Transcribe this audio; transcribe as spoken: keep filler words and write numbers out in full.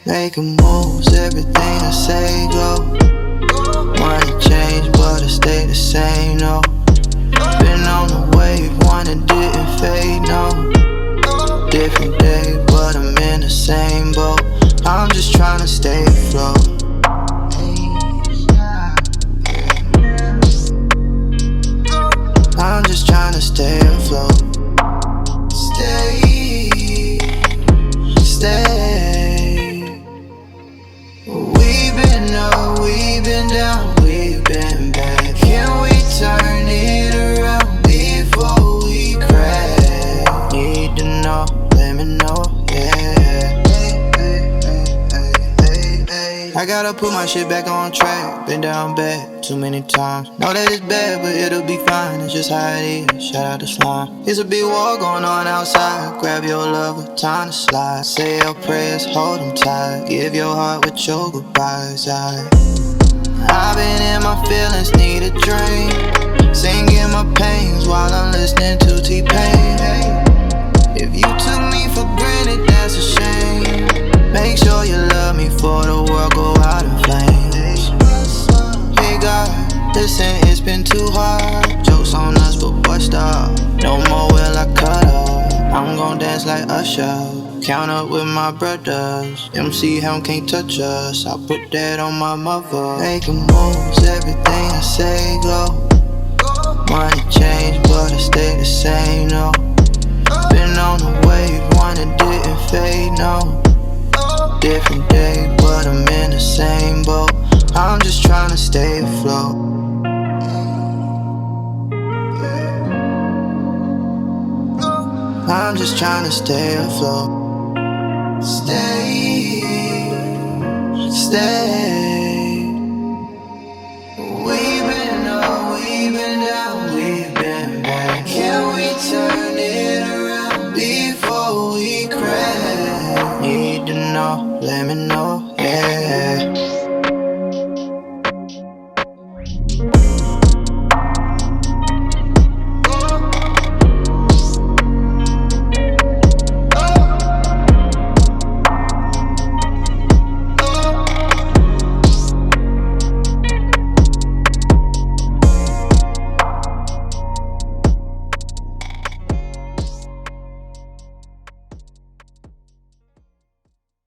Making moves, everything I say go. Money change, but I stay the same, no. Been on the wave, one that didn't fade, no. Different day, but I'm in the same boat. I'm just tryna stay afloat. I'm just tryna stay afloat. Stay, stay. We've been up, we've been down, we've been back. Can we turn it around before we crash? Need to know, let me know, yeah. I gotta put my shit back on track. Been down bad too many times. Know that it's bad, but it'll be fine. It's just how it is. Shout out to Slime. It's a big war going on outside. Grab your lover, time to slide. Say your prayers, hold them tight. Give your heart with your goodbyes. I, I've been in my feelings, need a drink. Singing my pains while I'm listening to T-Pain. If you took me for granted, that's a shame. Make sure you love me for the world go out in flames. Hey God, listen, it's been too hard. Jokes on us, but boy stop. No more will I cut up. I'm gon' dance like Usher. Count up with my brothers. M C Helm can't touch us. I put that on my mother. Making moves, everything I say go. Money change, but I stay the same, no. Been on the wave, one that didn't fade, no. Different day, but I'm in the same boat. I'm just tryna stay afloat. I'm just tryna stay afloat. Stay, stay. We've been up, we've been down, we've been back. Can we turn it around before we crash? Need to know, let me know.